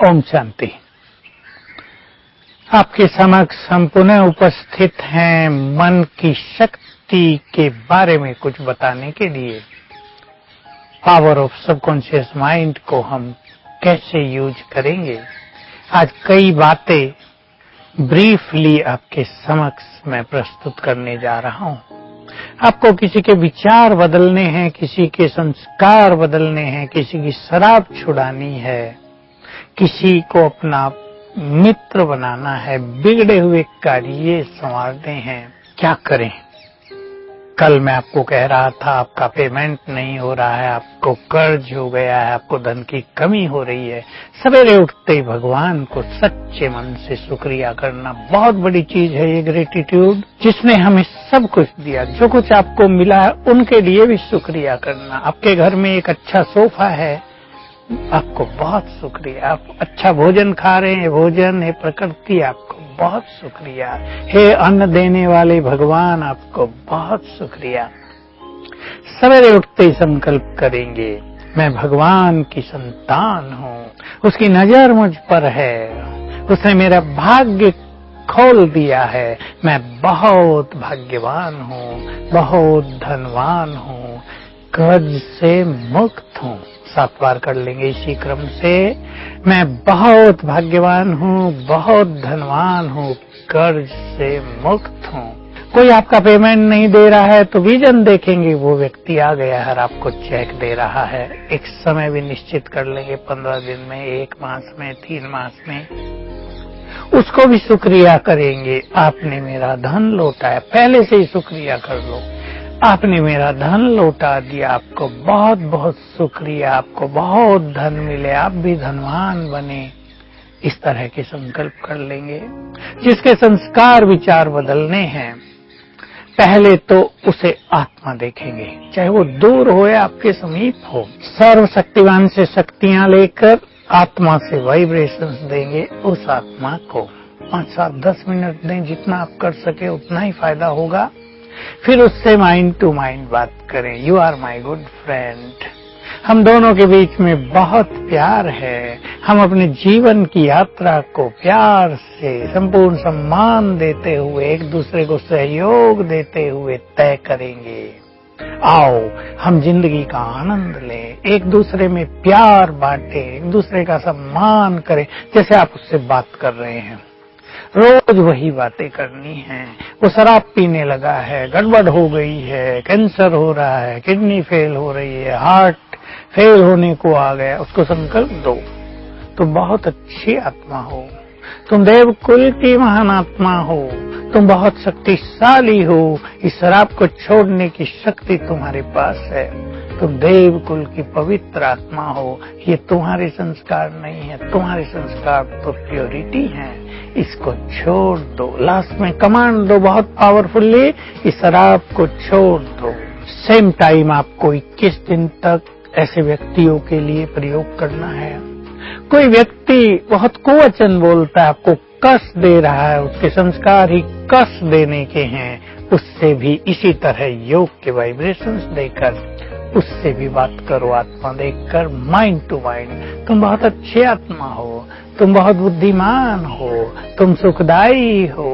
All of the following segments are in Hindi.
ओम शांति। आपके समक्ष हम पुनः उपस्थित हैं मन की शक्ति के बारे में कुछ बताने के लिए। पावर ऑफ सबकॉन्शियस माइंड को हम कैसे यूज करेंगे, आज कई बातें ब्रीफली आपके समक्ष मैं प्रस्तुत करने जा रहा हूं। आपको किसी के विचार बदलने हैं, किसी के संस्कार बदलने हैं, किसी की शराब छुड़ानी है, किसी को अपना मित्र बनाना है, बिगड़े हुए कार्य संवारने हैं, क्या करें? कल मैं आपको कह रहा था आपका पेमेंट नहीं हो रहा है, आपको कर्ज हो गया है, आपको धन की कमी हो रही है। सवेरे उठते ही भगवान को सच्चे मन से शुक्रिया करना बहुत बड़ी चीज है। ये ग्रेटिट्यूड जिसने हमें सब कुछ दिया, जो कुछ आपको मिला है उनके लिए भी शुक्रिया करना। आपके घर में एक अच्छा सोफा है, आपको बहुत शुक्रिया। आप अच्छा भोजन खा रहे हैं, भोजन है प्रकृति, आपको बहुत शुक्रिया। हे अन्न देने वाले भगवान, आपको बहुत शुक्रिया। सवेरे उठते ही संकल्प करेंगे, मैं भगवान की संतान हूँ, उसकी नजर मुझ पर है, उसने मेरा भाग्य खोल दिया है, मैं बहुत भाग्यवान हूँ, बहुत धनवान हूँ, कर्ज से मुक्त हूँ। 7 बार कर लेंगे इसी क्रम से। मैं बहुत भाग्यवान हूँ, बहुत धनवान हूँ, कर्ज से मुक्त हूँ। कोई आपका पेमेंट नहीं दे रहा है तो विजन देखेंगे, वो व्यक्ति आ गया है और आपको चेक दे रहा है। एक समय भी निश्चित कर लेंगे, 15 दिन में, 1 मास में, 3 मास में। उसको भी शुक्रिया करेंगे, आपने मेरा धन लौटाया। पहले से ही शुक्रिया कर लो, आपने मेरा धन लौटा दिया, आपको बहुत बहुत शुक्रिया, आपको बहुत धन मिले, आप भी धनवान बने। इस तरह के संकल्प कर लेंगे। जिसके संस्कार विचार बदलने हैं, पहले तो उसे आत्मा देखेंगे, चाहे वो दूर हो या आपके समीप हो। सर्वशक्तिवान से शक्तियां लेकर आत्मा से वाइब्रेशंस देंगे उस आत्मा को। 5, 7, 10 मिनट दें, जितना आप कर सके उतना ही फायदा होगा। फिर उससे माइंड टू माइंड बात करें। You are my good friend. हम दोनों के बीच में बहुत प्यार है। हम अपने जीवन की यात्रा को प्यार से, संपूर्ण सम्मान देते हुए, एक दूसरे को सहयोग देते हुए तय करेंगे। आओ हम जिंदगी का आनंद लें, एक दूसरे में प्यार बांटें, एक दूसरे का सम्मान करें। जैसे आप उससे बात कर रहे हैं, रोज वही बातें करनी है। वो शराब पीने लगा है, गड़बड़ हो गई है, कैंसर हो रहा है, किडनी फेल हो रही है, हार्ट फेल होने को आ गया, उसको संकल्प दो, तुम बहुत अच्छी आत्मा हो, तुम देव कुल की महान आत्मा हो, तुम बहुत शक्तिशाली हो, इस शराब को छोड़ने की शक्ति तुम्हारे पास है, तुम देव कुल की पवित्र आत्मा हो। ये तुम्हारे संस्कार नहीं है, तुम्हारे संस्कार तो प्योरिटी है, इसको छोड़ दो। लास्ट में कमांड दो बहुत पावरफुली, इस शराब को छोड़ दो। सेम टाइम आपको 21 दिन तक ऐसे व्यक्तियों के लिए प्रयोग करना है। कोई व्यक्ति बहुत कुवचन बोलता है, आपको कष्ट दे रहा है, उसके संस्कार ही कष्ट देने के हैं, उससे भी इसी तरह योग के वाइब्रेशंस देकर उससे भी बात करो, आत्मा देखकर, माइंड टू माइंड। तुम बहुत अच्छी आत्मा हो, तुम बहुत बुद्धिमान हो, तुम सुखदाई हो,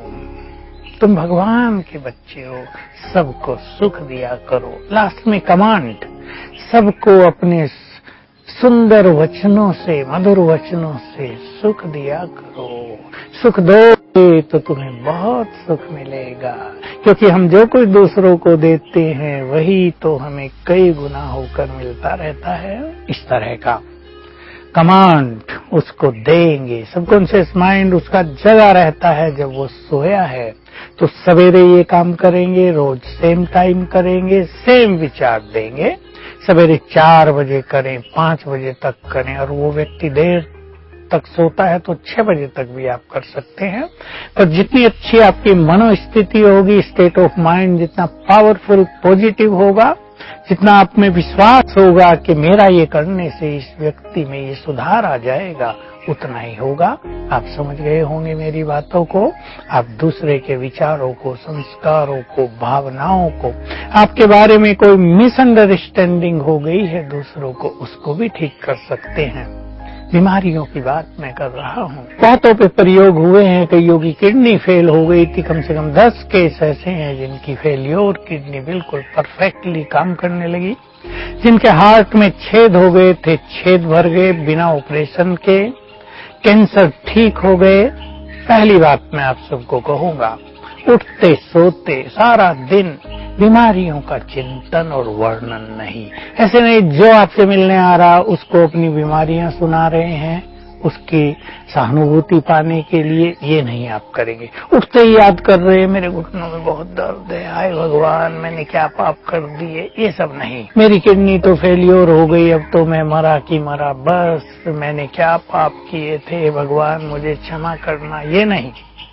तुम भगवान के बच्चे हो, सबको सुख दिया करो। लास्ट में कमांड, सबको अपने सुंदर वचनों से, मधुर वचनों से सुख दिया करो। सुख दोगे तो तुम्हें बहुत सुख मिलेगा, क्योंकि हम जो कुछ दूसरों को देते हैं वही तो हमें कई गुना होकर मिलता रहता है। इस तरह का कमांड उसको देंगे। सबकॉन्शियस माइंड उसका जगा रहता है जब वो सोया है, तो सवेरे ये काम करेंगे, रोज सेम टाइम करेंगे, सेम विचार देंगे। सवेरे 4 बजे करें, 5 बजे तक करें, और वो व्यक्ति देर तक सोता है तो 6 बजे तक भी आप कर सकते हैं। पर जितनी अच्छी आपकी मनोस्थिति होगी, स्टेट ऑफ माइंड जितना पावरफुल पॉजिटिव होगा, जितना आप में विश्वास होगा कि मेरा ये करने से इस व्यक्ति में ये सुधार आ जाएगा, उतना ही होगा। आप समझ गए होंगे मेरी बातों को। आप दूसरे के विचारों को, संस्कारों को, भावनाओं को, आपके बारे में कोई मिसअंडरस्टैंडिंग हो गई है दूसरों को, उसको भी ठीक कर सकते हैं। बीमारियों की बात मैं कर रहा हूँ। बहुतों पे प्रयोग हुए हैं, कईयों की किडनी फेल हो गई थी, कम से कम 10 केस ऐसे हैं जिनकी फेल्योर किडनी बिल्कुल परफेक्टली काम करने लगी। जिनके हार्ट में छेद हो गए थे, छेद भर गए बिना ऑपरेशन के, कैंसर ठीक हो गए। पहली बात मैं आप सबको कहूंगा, उठते सोते सारा दिन बीमारियों का चिंतन और वर्णन नहीं। ऐसे नहीं जो आपसे मिलने आ रहा उसको अपनी बीमारियां सुना रहे हैं, उसकी सहानुभूति पाने के लिए, ये नहीं आप करेंगे। उठते ही याद कर रहे हैं मेरे घुटनों में बहुत दर्द है, हाय भगवान मैंने क्या पाप कर दिए, ये सब नहीं। मेरी किडनी तो फेल्योर हो गई, अब तो मैं मरा की मरा, बस मैंने क्या पाप किए थे भगवान मुझे क्षमा करना, ये नहीं।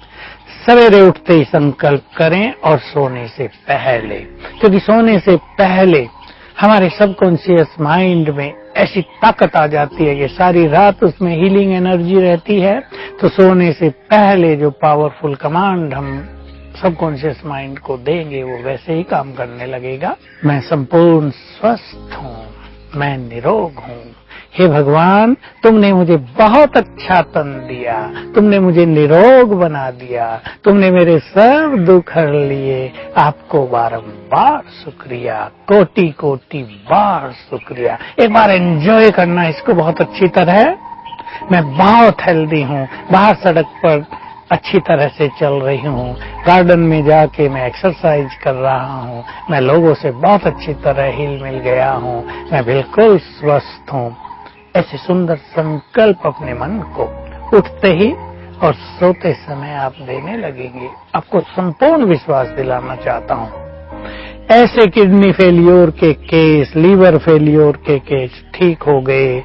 सवेरे उठते ही संकल्प करें और सोने से पहले, क्योंकि सोने से पहले हमारे सबकॉन्शियस माइंड में ऐसी ताकत आ जाती है कि सारी रात उसमें हीलिंग एनर्जी रहती है। तो सोने से पहले जो पावरफुल कमांड हम सबकॉन्शियस माइंड को देंगे वो वैसे ही काम करने लगेगा। मैं संपूर्ण स्वस्थ हूँ, मैं निरोग हूँ। हे भगवान तुमने मुझे बहुत अच्छा तन दिया, तुमने मुझे निरोग बना दिया, तुमने मेरे सब दुख हर लिए। आपको बारंबार शुक्रिया, कोटि कोटि बार शुक्रिया। एक बार एंजॉय करना इसको बहुत अच्छी तरह। मैं बहुत हेल्दी हूँ, बाहर सड़क पर अच्छी तरह से चल रही हूँ, गार्डन में जाके मैं एक्सरसाइज कर रहा हूँ, मैं लोगों से बहुत अच्छी तरह हिल मिल गया हूँ, मैं बिल्कुल स्वस्थ हूँ। ऐसे सुंदर संकल्प अपने मन को उठते ही और सोते समय आप देने लगेंगे। आपको संपूर्ण विश्वास दिलाना चाहता हूँ, ऐसे किडनी फेलियोर के केस, लीवर फेलियोर के केस ठीक हो गए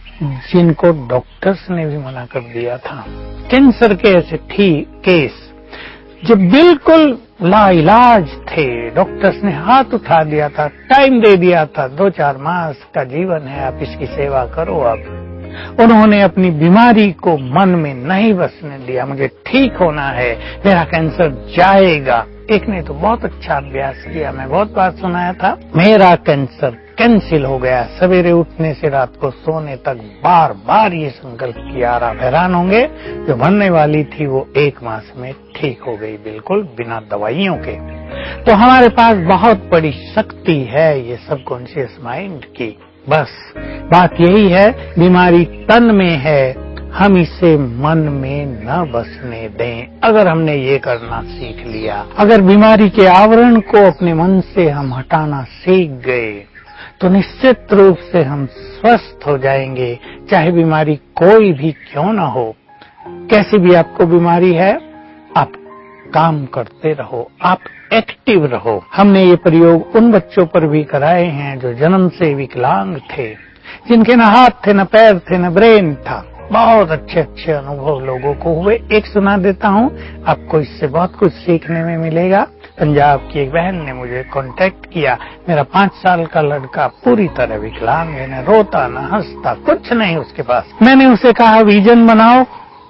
जिनको डॉक्टर्स ने भी मना कर दिया था। कैंसर के ऐसे ठीक केस जो बिल्कुल लाइलाज थे, डॉक्टर्स ने हाथ उठा दिया था, टाइम दे दिया था, 2-4 मास का जीवन है, आप इसकी सेवा करो। अब उन्होंने अपनी बीमारी को मन में नहीं बसने दिया, मुझे ठीक होना है, मेरा कैंसर जाएगा। एक ने तो बहुत अच्छा अभ्यास किया, मैं बहुत बार सुनाया था, मेरा कैंसर कैंसिल हो गया। सवेरे उठने से रात को सोने तक बार बार ये संकल्प किया। आप हैरान होंगे, जो बनने वाली थी वो 1 मास में ठीक हो गई, बिल्कुल बिना दवाइयों के। तो हमारे पास बहुत बड़ी शक्ति है ये सबकॉन्शियस माइंड की। बस बात यही है, बीमारी तन में है, हम इसे मन में न बसने दें। अगर हमने ये करना सीख लिया, अगर बीमारी के आवरण को अपने मन से हम हटाना सीख गए, तो निश्चित रूप से हम स्वस्थ हो जाएंगे, चाहे बीमारी कोई भी क्यों ना हो। कैसी भी आपको बीमारी है, आप काम करते रहो, आप एक्टिव रहो। हमने ये प्रयोग उन बच्चों पर भी कराए हैं जो जन्म से विकलांग थे, जिनके न हाथ थे, न पैर थे, न ब्रेन था। बहुत अच्छे अच्छे अनुभव लोगों को हुए। एक सुना देता हूँ, आपको इससे बहुत कुछ सीखने में मिलेगा। पंजाब की एक बहन ने मुझे कांटेक्ट किया, मेरा 5 साल का लड़का पूरी तरह विकलांग है, न रोता न हंसता, कुछ नहीं उसके पास। मैंने उसे कहा विजन बनाओ।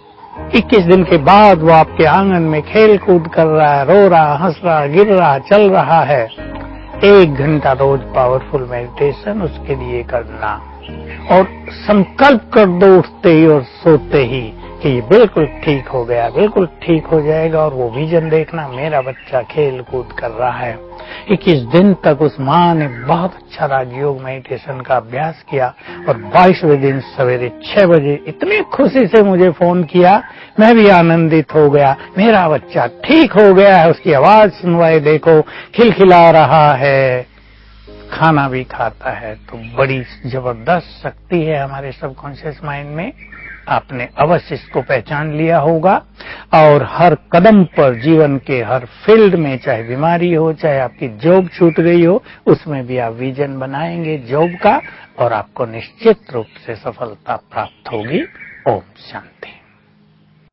21 दिन के बाद वो आपके आंगन में खेल कूद कर रहा है, रो रहा, हंस रहा, गिर रहा, चल रहा है। 1 घंटा रोज पावरफुल मेडिटेशन उसके लिए करना और संकल्प कर दो उठते ही और सोते ही कि ये बिल्कुल ठीक हो गया, बिल्कुल ठीक हो जाएगा। और वो विजन देखना, मेरा बच्चा खेल कूद कर रहा है। 21 दिन तक उस माँ ने बहुत अच्छा राजयोग मेडिटेशन का अभ्यास किया और 22वें दिन सवेरे 6 बजे इतनी खुशी से मुझे फोन किया, मैं भी आनंदित हो गया, मेरा बच्चा ठीक हो गया है। उसकी आवाज सुनवाई देखो, खिलखिला रहा है, खाना भी खाता है। तो बड़ी जबरदस्त शक्ति है हमारे सबकॉन्शियस माइंड में। आपने अवश्य इसको पहचान लिया होगा और हर कदम पर, जीवन के हर फील्ड में, चाहे बीमारी हो, चाहे आपकी जॉब छूट गई हो, उसमें भी आप विजन बनाएंगे जॉब का और आपको निश्चित रूप से सफलता प्राप्त होगी। ओम शांति।